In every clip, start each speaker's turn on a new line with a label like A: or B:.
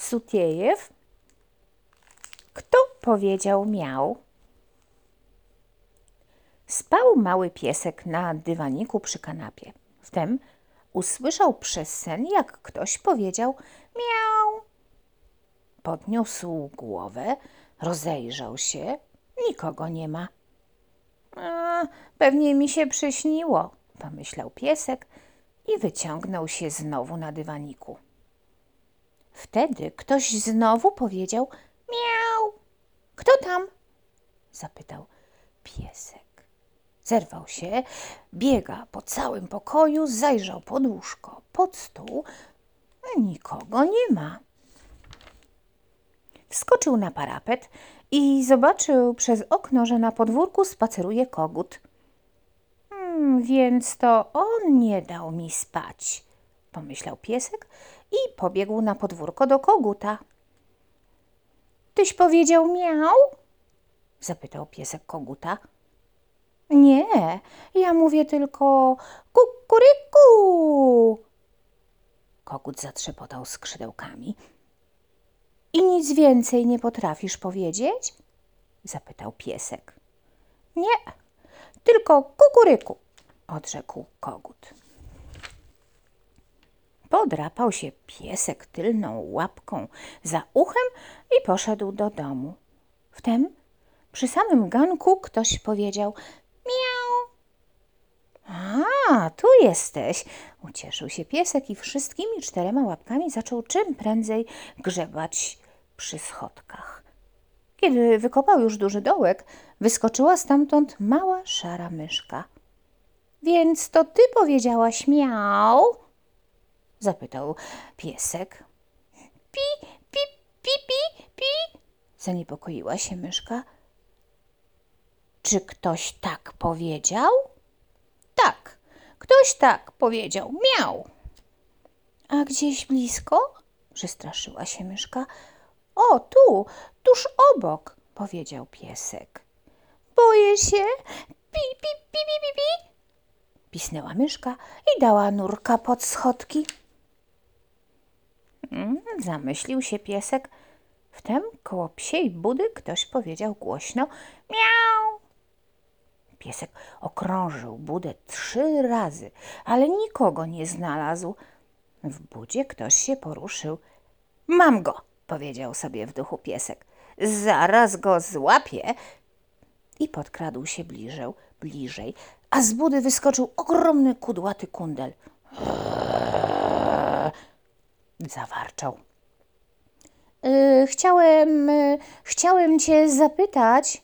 A: Sutiejew. Kto powiedział miał? Spał mały piesek na dywaniku przy kanapie. Wtem usłyszał przez sen, jak ktoś powiedział miau. Podniósł głowę, rozejrzał się. Nikogo nie ma. Pewnie mi się przyśniło, pomyślał piesek i wyciągnął się znowu na dywaniku. Wtedy ktoś znowu powiedział miau. Kto tam? Zapytał piesek. Zerwał się, biega po całym pokoju, zajrzał pod łóżko, pod stół. Nikogo nie ma. Wskoczył na parapet i zobaczył przez okno, że na podwórku spaceruje kogut. Więc to on nie dał mi spać, pomyślał piesek i pobiegł na podwórko do koguta. Tyś powiedział miau? Zapytał piesek koguta. Nie, ja mówię tylko kukuryku. Kogut zatrzepotał skrzydełkami. I nic więcej nie potrafisz powiedzieć? Zapytał piesek. Nie, tylko kukuryku, odrzekł kogut. Podrapał się piesek tylną łapką za uchem i poszedł do domu. Wtem przy samym ganku ktoś powiedział miau. A, tu jesteś, ucieszył się piesek i wszystkimi 4 łapkami zaczął czym prędzej grzebać przy schodkach. Kiedy wykopał już duży dołek, wyskoczyła stamtąd mała szara myszka. Więc to ty powiedziałaś miau? Zapytał piesek. Pi, pi, pi, pi, pi, zaniepokoiła się myszka. Czy ktoś tak powiedział? Tak, ktoś tak powiedział, miau. A gdzieś blisko? Przestraszyła się myszka. O, tu, tuż obok, powiedział piesek. Boję się, pi, pi, pi, pi, pi, pi. Pisnęła myszka i dała nurka pod schodki. Zamyślił się piesek. Wtem koło psiej budy ktoś powiedział głośno miau. Piesek okrążył budę 3 razy, ale nikogo nie znalazł. W budzie ktoś się poruszył. Mam go, powiedział sobie w duchu piesek. Zaraz go złapię. I podkradł się bliżej, a z budy wyskoczył ogromny kudłaty kundel. Zawarczał. Chciałem cię zapytać.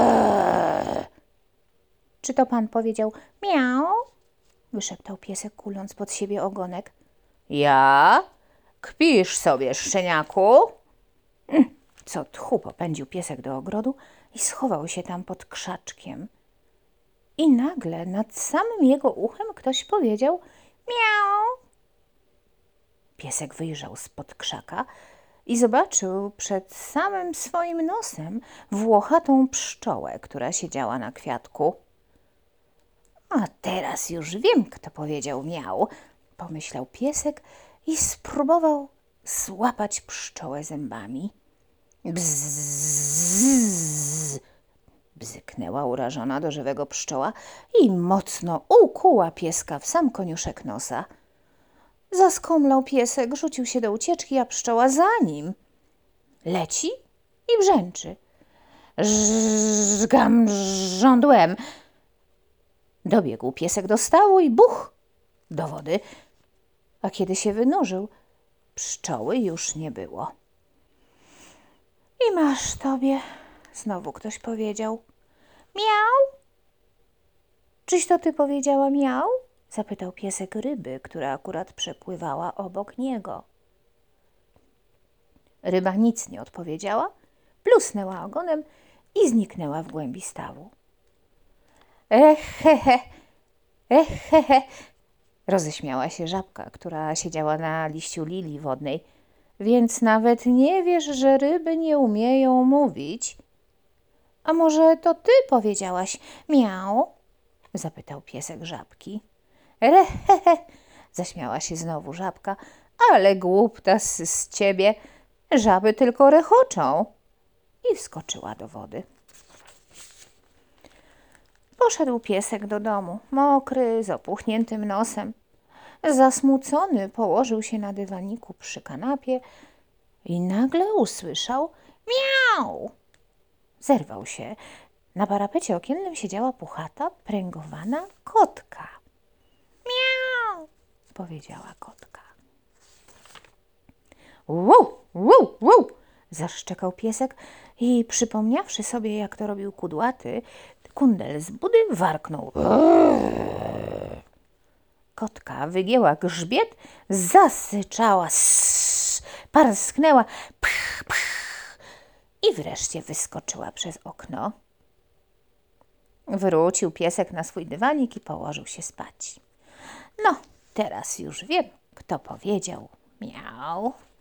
A: Czy to pan powiedział miau? Wyszeptał piesek, kuląc pod siebie ogonek. Ja? Kpisz sobie, szczeniaku? Co tchu, popędził piesek do ogrodu i schował się tam pod krzaczkiem. I nagle nad samym jego uchem ktoś powiedział miau. Piesek wyjrzał spod krzaka i zobaczył przed samym swoim nosem włochatą pszczołę, która siedziała na kwiatku. A teraz już wiem, kto powiedział miau, pomyślał piesek i spróbował złapać pszczołę zębami. Bzzz, bzyknęła urażona do żywego pszczoła i mocno ukuła pieska w sam koniuszek nosa. Zaskomlał piesek, rzucił się do ucieczki, a pszczoła za nim. Leci i brzęczy. Żgam żądłem. Dobiegł piesek do stawu i buch do wody, a kiedy się wynurzył, pszczoły już nie było. I masz tobie, znowu ktoś powiedział. Miau? Czyś to ty powiedziała miau? Zapytał piesek ryby, która akurat przepływała obok niego. Ryba nic nie odpowiedziała, plusnęła ogonem i zniknęła w głębi stawu. Ehehe, ehehe, roześmiała się żabka, która siedziała na liściu lilii wodnej. Więc nawet nie wiesz, że ryby nie umieją mówić? A może to ty powiedziałaś miau? Zapytał piesek żabki. Rehehe, zaśmiała się znowu żabka, ale głuptas z ciebie. Żaby tylko rechoczą. I wskoczyła do wody. Poszedł piesek do domu, mokry, z opuchniętym nosem. Zasmucony położył się na dywaniku przy kanapie i nagle usłyszał miau. Zerwał się. Na parapecie okiennym siedziała puchata, pręgowana kotka. Miau, powiedziała kotka. Wu, wu, wu, zaszczekał piesek i przypomniawszy sobie, jak to robił kudłaty, kundel z budy warknął. Kotka wygięła grzbiet, zasyczała, parsknęła pch, pch, i wreszcie wyskoczyła przez okno. Wrócił piesek na swój dywanik i położył się spać. No, teraz już wiem, kto powiedział miau.